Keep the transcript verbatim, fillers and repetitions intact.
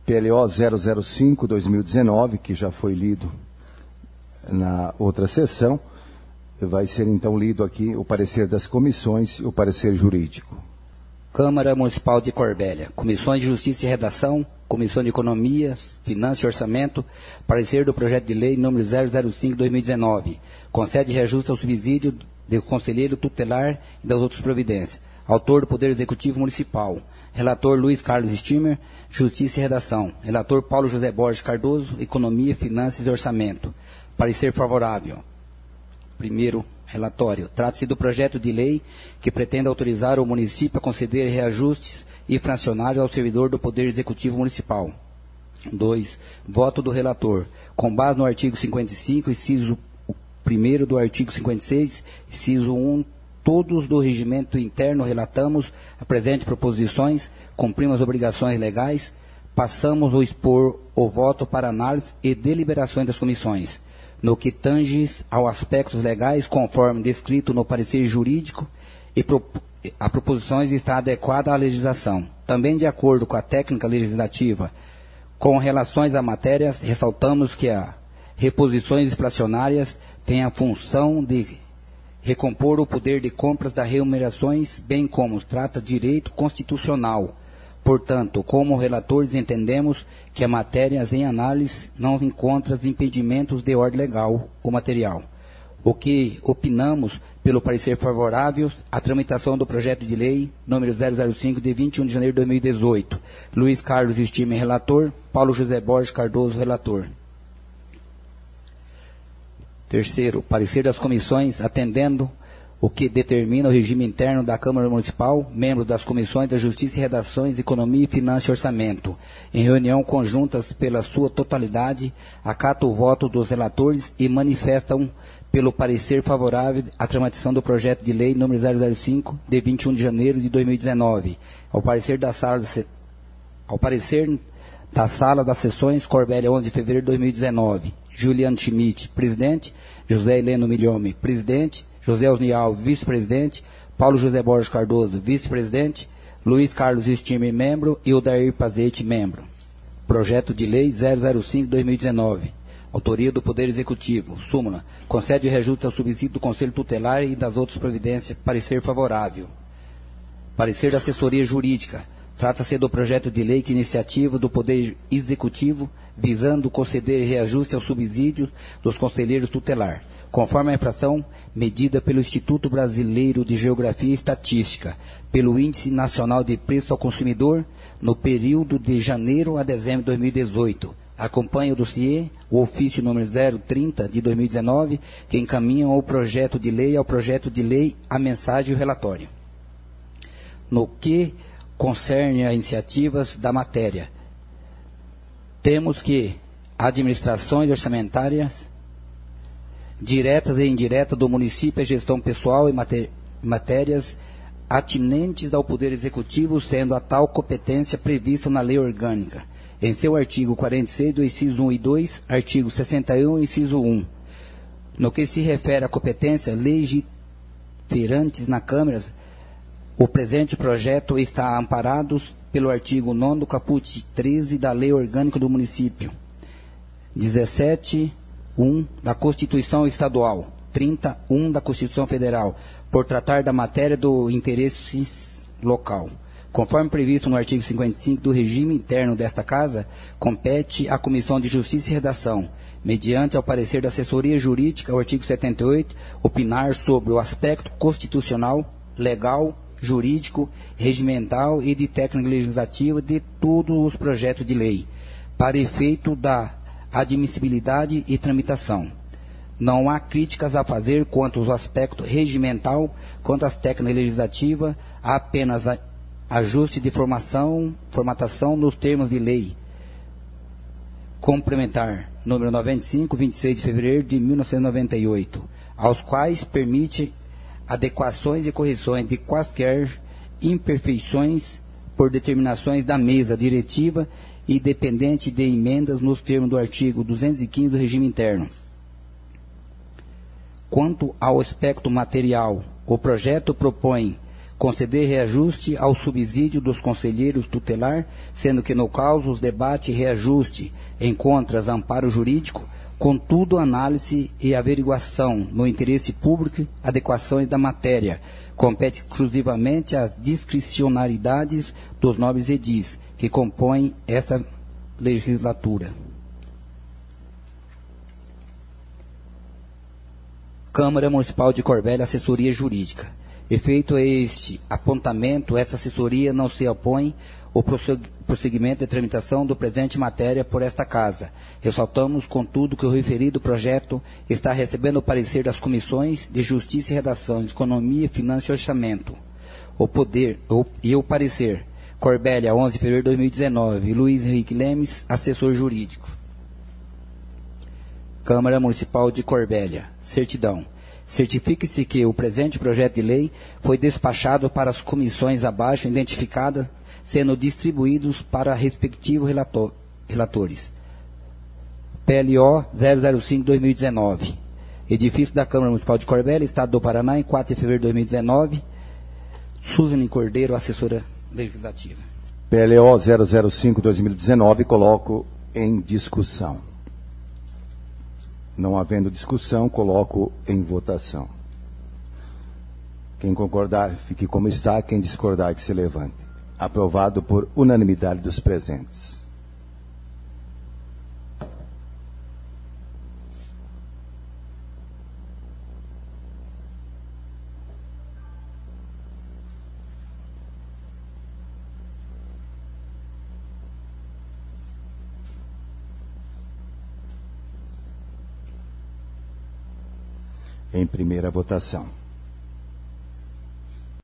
P L O zero zero cinco barra dois mil e dezenove, que já foi lido na outra sessão, vai ser então lido aqui o parecer das comissões e o parecer jurídico. Câmara Municipal de Corbélia, Comissões de Justiça e Redação, Comissão de Economia, Finanças e Orçamento, parecer do projeto de lei número zero zero cinco barra dois mil e dezenove, concede reajuste ao subsídio do conselheiro tutelar e das outras providências. Autor do Poder Executivo Municipal. Relator Luiz Carlos Stimmer, Justiça e Redação. Relator Paulo José Borges Cardoso, Economia, Finanças e Orçamento. Parecer favorável. Primeiro relatório. Trata-se do projeto de lei que pretende autorizar o município a conceder reajustes infracionários ao servidor do Poder Executivo Municipal. dois. Voto do relator. Com base no artigo cinquenta e cinco, inciso primeiro do artigo cinquenta e seis, inciso um, todos do regimento interno relatamos a presente proposições, cumprimos as obrigações legais, passamos a expor o voto para análise e deliberações das comissões. No que tange aos aspectos legais, conforme descrito no parecer jurídico, e pro, a proposições está adequada à legislação. Também de acordo com a técnica legislativa, com relações à matéria, ressaltamos que as reposições inflacionárias têm a função de recompor o poder de compras das remunerações, bem como trata direito constitucional. Portanto, como relatores, entendemos que a matéria em análise não encontra impedimentos de ordem legal ou material. O que opinamos pelo parecer favorável à tramitação do projeto de lei número zero zero cinco, de vinte e um de janeiro de dois mil e dezoito. Luiz Carlos Stimmer, relator. Paulo José Borges Cardoso, relator. Terceiro, parecer das comissões, atendendo o que determina o regime interno da Câmara Municipal, membros das comissões da Justiça e Redações, Economia, Finanças e Orçamento, em reunião conjuntas pela sua totalidade, acata o voto dos relatores e manifestam pelo parecer favorável à tramitação do projeto de lei número zero zero cinco, de vinte e um de janeiro de dois mil e dezenove. Ao parecer da sala de se... ao parecer da sala das sessões Corbélia, onze de fevereiro de dois mil e dezenove. Juliano Schmidt, presidente. José Heleno Milhome, presidente. José Osnial, vice-presidente. Paulo José Borges Cardoso, vice-presidente. Luiz Carlos Stimmer, membro. E Odair Pazete, membro. Projeto de lei zero zero cinco, dois mil e dezenove. Autoria do Poder Executivo. Súmula. Concede reajuste ao subsídio do Conselho Tutelar e das outras providências. Parecer favorável. Parecer da Assessoria Jurídica. Trata-se do projeto de lei que iniciativa do Poder Executivo visando conceder reajuste ao subsídio dos conselheiros tutelar, conforme a infração medida pelo Instituto Brasileiro de Geografia e Estatística, pelo Índice Nacional de Preço ao Consumidor, no período de janeiro a dezembro de dois mil e dezoito. Acompanha o dossiê, o ofício número zero trinta de dois mil e dezenove, que encaminham o projeto de lei ao projeto de lei, a mensagem e o relatório. No que concerne a iniciativas da matéria, temos que administrações orçamentárias diretas e indiretas do município, a gestão pessoal e maté- matérias atinentes ao Poder Executivo, sendo a tal competência prevista na Lei Orgânica, em seu artigo quarenta e seis, do inciso um e dois, artigo sessenta e um, inciso um. No que se refere à competência legiferantes na Câmara, o presente projeto está amparado pelo artigo nono do caput treze da Lei Orgânica do Município, dezessete um da Constituição Estadual, trinta e um da Constituição Federal, por tratar da matéria do interesse local. Conforme previsto no artigo cinquenta e cinco do regime interno desta Casa, compete à Comissão de Justiça e Redação, mediante ao parecer da Assessoria Jurídica, o artigo setenta e oito, opinar sobre o aspecto constitucional, legal, jurídico, regimental e de técnica legislativa de todos os projetos de lei, para efeito da admissibilidade e tramitação. Não há críticas a fazer quanto ao aspecto regimental, quanto às técnicas legislativas, há apenas a ajuste de formação, formatação nos termos de lei complementar, número noventa e cinco, vinte e seis de fevereiro de mil novecentos e noventa e oito, aos quais permite adequações e correções de quaisquer imperfeições por determinações da mesa diretiva e dependente de emendas nos termos do artigo duzentos e quinze do regime interno. Quanto ao aspecto material, o projeto propõe conceder reajuste ao subsídio dos conselheiros tutelar, sendo que no caso os debate e reajuste em contras amparo jurídico, contudo análise e averiguação no interesse público, adequações da matéria, compete exclusivamente às discricionalidades dos nobres edis, que compõem esta legislatura. Câmara Municipal de Corbélia, Assessoria Jurídica. Efeito este apontamento, essa assessoria não se opõe ao prosseguimento de tramitação do presente matéria por esta Casa. Ressaltamos, contudo, que o referido projeto está recebendo o parecer das comissões de Justiça e Redação, Economia, Finanças e Orçamento. O poder o, e o parecer. Corbélia, onze de fevereiro de dois mil e dezenove. Luiz Henrique Lemes, assessor jurídico. Câmara Municipal de Corbélia. Certidão. Certifique-se que o presente projeto de lei foi despachado para as comissões abaixo identificadas, sendo distribuídos para respectivos relator, relatores. P L O zero zero cinco barra dois mil e dezenove. Edifício da Câmara Municipal de Corbélia, Estado do Paraná, em quatro de fevereiro de dois mil e dezenove. Suzane Cordeiro, assessora legislativa. P L O zero zero cinco barra dois mil e dezenove, coloco em discussão. Não havendo discussão, coloco em votação. Quem concordar, fique como está. Quem discordar, que se levante. Aprovado por unanimidade dos presentes. Em primeira votação.